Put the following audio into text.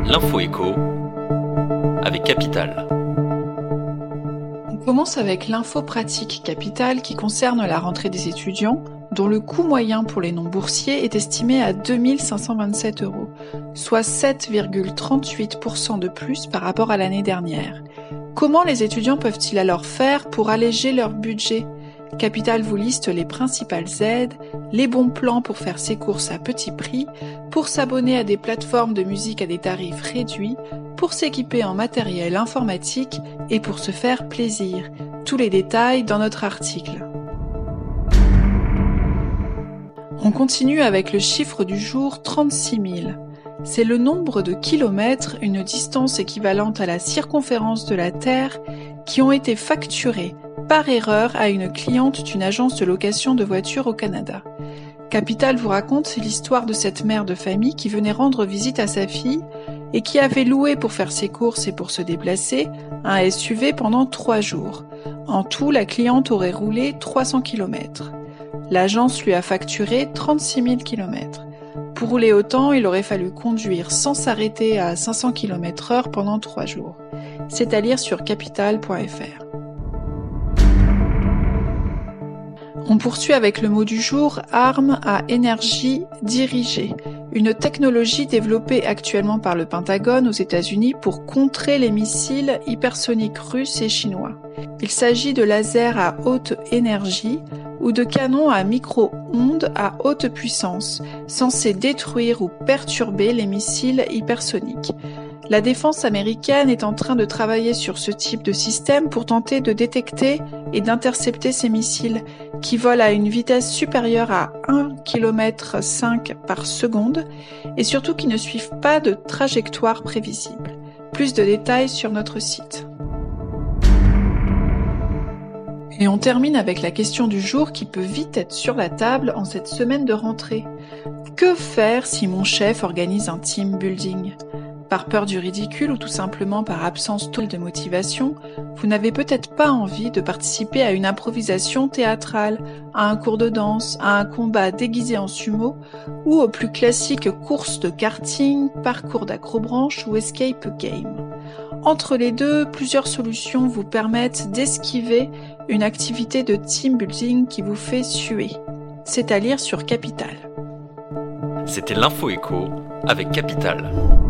L'info éco avec Capital. On commence avec l'info pratique Capital qui concerne la rentrée des étudiants, dont le coût moyen pour les non-boursiers est estimé à 2 527 €, soit 7,38% de plus par rapport à l'année dernière. Comment les étudiants peuvent-ils alors faire pour alléger leur budget ? Capital vous liste les principales aides, les bons plans pour faire ses courses à petit prix, pour s'abonner à des plateformes de musique à des tarifs réduits, pour s'équiper en matériel informatique et pour se faire plaisir. Tous les détails dans notre article. On continue avec le chiffre du jour 36 000. C'est le nombre de kilomètres, une distance équivalente à la circonférence de la Terre, qui ont été facturés par erreur à une cliente d'une agence de location de voitures au Canada. Capital vous raconte l'histoire de cette mère de famille qui venait rendre visite à sa fille et qui avait loué pour faire ses courses et pour se déplacer un SUV pendant 3 jours. En tout, la cliente aurait roulé 300 km. L'agence lui a facturé 36 000 km. Pour rouler autant, il aurait fallu conduire sans s'arrêter à 500 km/h pendant 3 jours. C'est à lire sur capital.fr. On poursuit avec le mot du jour, armes à énergie dirigée, une technologie développée actuellement par le Pentagone aux États-Unis pour contrer les missiles hypersoniques russes et chinois. Il s'agit de lasers à haute énergie ou de canons à micro-ondes à haute puissance, censés détruire ou perturber les missiles hypersoniques. La défense américaine est en train de travailler sur ce type de système pour tenter de détecter et d'intercepter ces missiles qui volent à une vitesse supérieure à 1,5 km par seconde et surtout qui ne suivent pas de trajectoire prévisible. Plus de détails sur notre site. Et on termine avec la question du jour qui peut vite être sur la table en cette semaine de rentrée. Que faire si mon chef organise un team building ? Par peur du ridicule ou tout simplement par absence totale de motivation, vous n'avez peut-être pas envie de participer à une improvisation théâtrale, à un cours de danse, à un combat déguisé en sumo ou aux plus classiques courses de karting, parcours d'acrobranche ou escape game. Entre les deux, plusieurs solutions vous permettent d'esquiver une activité de team building qui vous fait suer. C'est à lire sur Capital. C'était l'info éco avec Capital.